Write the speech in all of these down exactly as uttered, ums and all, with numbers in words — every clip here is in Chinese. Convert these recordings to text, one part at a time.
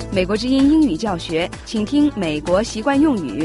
美国之音英语教学，请听美国习惯用语。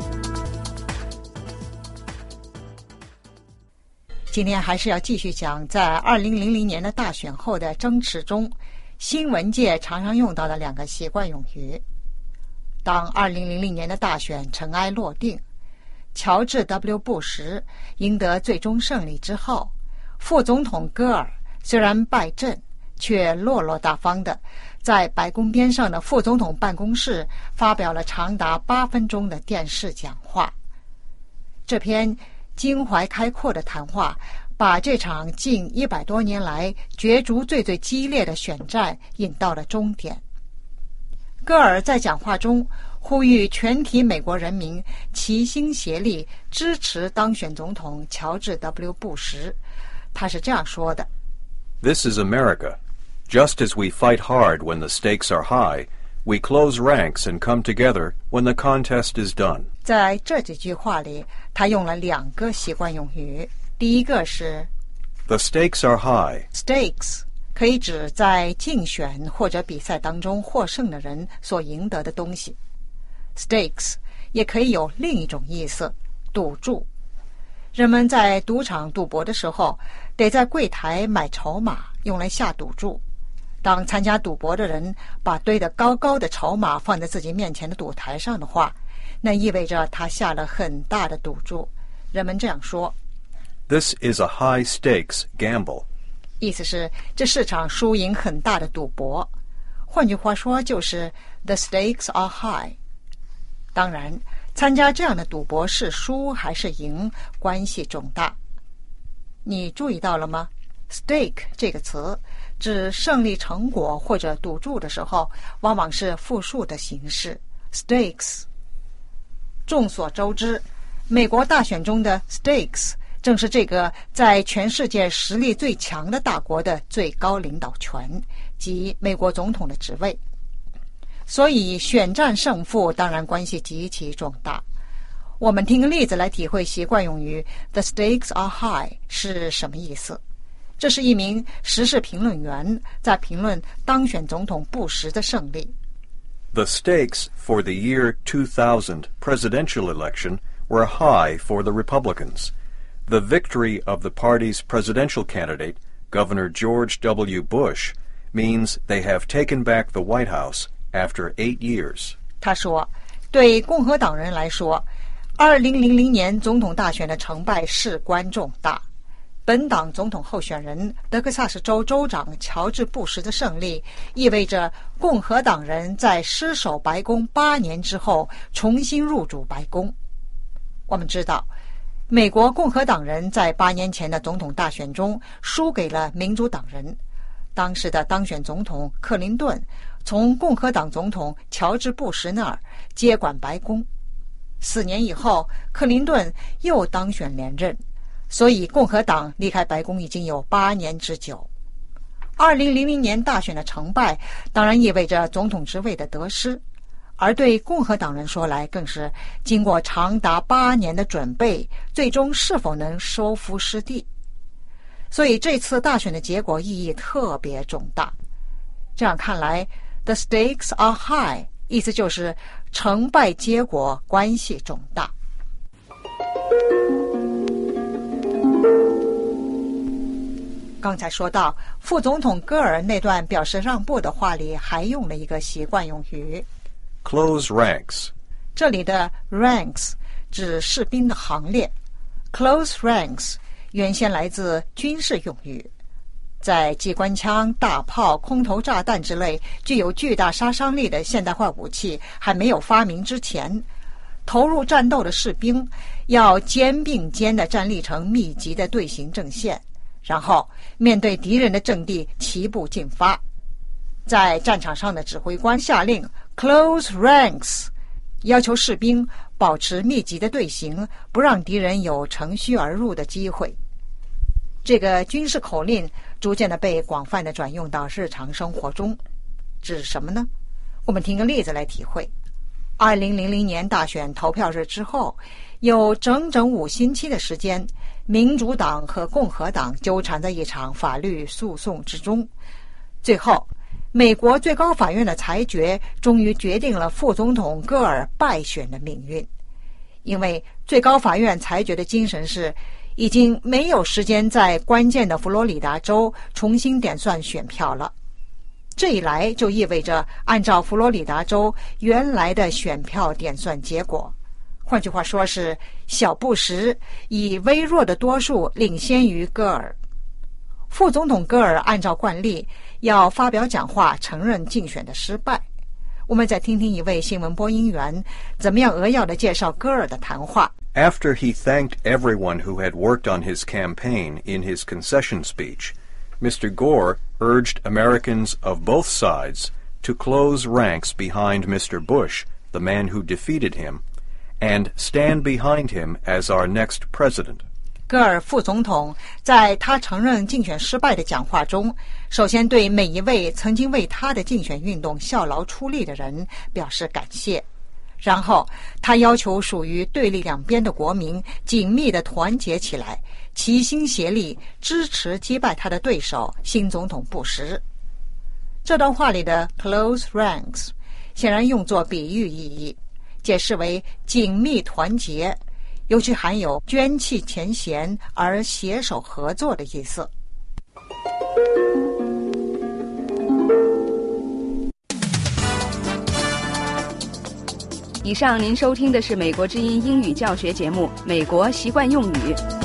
今天还是要继续讲在二零零零年的大选后的争持中，新闻界常常用到的两个习惯用语。当二零零零年的大选尘埃落定，乔治 W 布什赢得最终胜利之后，副总统戈尔虽然败阵，却落落大方的在白宫边上的副总统办公室发表了长达八分钟的电视讲话。这篇襟怀开阔的谈话把这场近一百多年来角逐最最激烈的选战引到了终点。戈尔在讲话中呼吁全体美国人民齐心协力支持当选总统乔治 W 布什。他是这样说的： This is America. Just as we fight hard when the stakes are high, we close ranks and come together when the contest is done. 在这几句话里，他用了两个习惯用语。第一个是 The stakes are high. Stakes 可以指在竞选或者比赛当中获胜的人所赢得的东西。Stakes 也可以有另一种意思，赌注。人们在赌场赌博的时候，得在柜台买筹码，用来下赌注。当参加赌博的人把堆得高高的筹码放在自己面前的赌台上的话，那意味着他下了很大的赌注。人们这样说 This is a high-stakes gamble. 意思是这是场输赢很大的赌博。换句话说，就是 The stakes are high. 当然，参加这样的赌博是输还是赢，关系重大。你注意到了吗？ Stake 这个词指胜利成果或者赌注的时候，往往是复数的形式 stakes。 众所周知，美国大选中的 stakes 正是这个在全世界实力最强的大国的最高领导权，即美国总统的职位。所以选战胜负当然关系极其重大。我们听个例子来体会习惯用语 The stakes are high 是什么意思。这是一名时事评论员在评论当选总统布什的胜利。 The stakes for the year two thousand presidential election were high for the Republicans. The victory of the party's presidential candidate, Governor George W. Bush, means they have taken back the White House after eight years. 他说，对共和党人来说，二零零零年总统大选的成败事关重大。本党总统候选人德克萨斯州州长乔治·布什的胜利，意味着共和党人在失守白宫八年之后重新入主白宫。我们知道，美国共和党人在八年前的总统大选中输给了民主党人。当时的当选总统克林顿从共和党总统乔治·布什那儿接管白宫。四年以后，克林顿又当选连任。所以共和党离开白宫已经有八年之久。二零零零年大选的成败当然意味着总统职位的得失，而对共和党人说来，更是经过长达八年的准备，最终是否能收复失地。所以这次大选的结果意义特别重大。这样看来 The stakes are high 意思就是成败结果关系重大。刚才说到副总统戈尔那段表示让步的话里，还用了一个习惯用语 Close ranks. 这里的 ranks 指士兵的行列。 Close ranks 原先来自军事用语，在机关枪、大炮、空投炸弹之类具有巨大杀伤力的现代化武器还没有发明之前，投入战斗的士兵要肩并肩地站立成密集的队形阵线，然后面对敌人的阵地齐步进发。在战场上的指挥官下令 Close ranks， 要求士兵保持密集的队形，不让敌人有乘虚而入的机会。这个军事口令逐渐的被广泛的转用到日常生活中。指什么呢？我们听个例子来体会。二零零零年大选投票日之后，有整整五星期的时间，民主党和共和党纠缠在一场法律诉讼之中。最后， 美国最高法院的裁决终于决定了副总统戈尔败选的命运，因为最高法院裁决的精神是已经没有时间在关键的佛罗里达州重新点算选票了。这一来就意味着按照佛罗里达州原来的选票点算结果，换句话说是小布什以微弱的多数领先于戈尔。副总统戈尔按照惯例要发表讲话承认竞选的失败。我们再听听一位新闻播音员怎么样扼要地介绍戈尔的谈话。 After he thanked everyone who had worked on his campaign in his concession speech, Mister Gore urged Americans of both sides to close ranks behind Mister Bush, the man who defeated him, and stand behind him as our next president. 戈尔副总统在他承认竞选失败的讲话中，首先对每一位曾经为他的竞选运动效劳出力的人表示感谢。然后他要求属于对立两边的国民紧密地团结起来，齐心协力支持击败他的对手新总统布什。这段话里的 close ranks 显然用作比喻意义，解释为紧密团结，尤其含有捐弃前嫌而携手合作的意思。 以上您收听的是美国之音英语教学节目《美国习惯用语》。